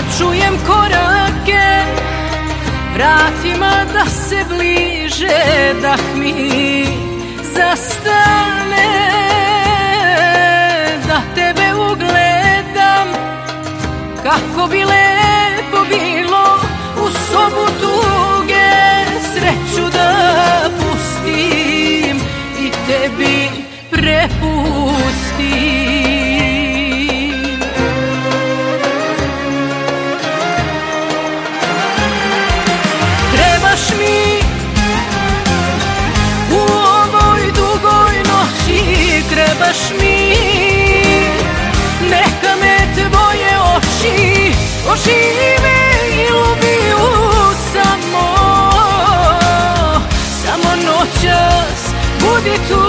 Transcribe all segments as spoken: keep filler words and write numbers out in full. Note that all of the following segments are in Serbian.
čujem korake vratima da se bliže, dah mi zastane, da tebe ugledam, kako bi lepo bilo u sobu tuge sreću da pustim i tebi prepustim. Trebaš mi u ovoj dugoj noći, trebaš mi, neka me tvoje oči ožive i lubiju samo, samo noćas budi tu.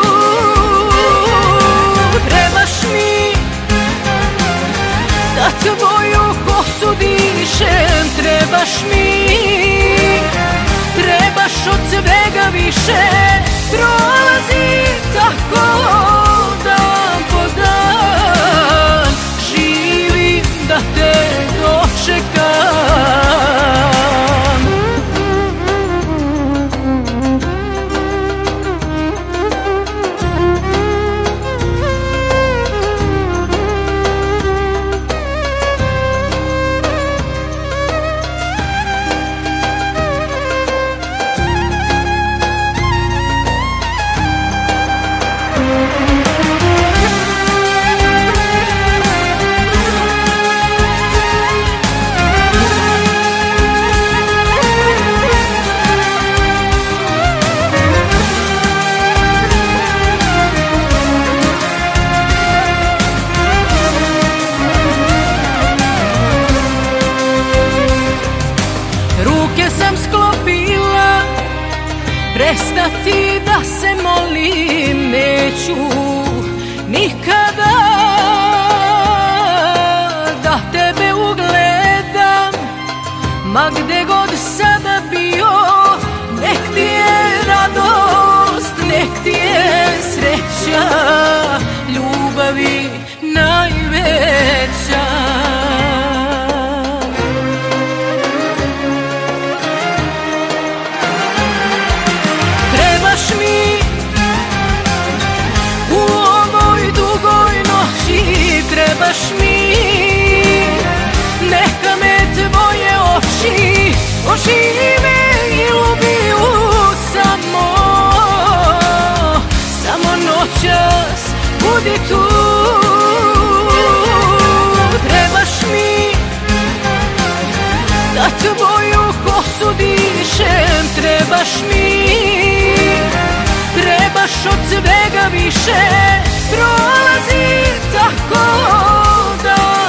Trebaš mi da tvoju kosu dišem, trebaš mi, trebaš od svega više, prolazi tako dan po dan, živim da te dočekam. Sam sklopila, prestati da se molim neću nikada, da tebe ugledam, ma gde god sada bio, nek ti je radost, nek ti je sreća, ljubavi najveća. Trebaš mi u ovoj dugoj noći, trebaš mi, neka me tvoje oči ožive i lubiju samo, samo noćas budi tu. Trebaš mi da tvoju kosu dišem, trebaš mi, trebaš od svega više, prolazi tako dan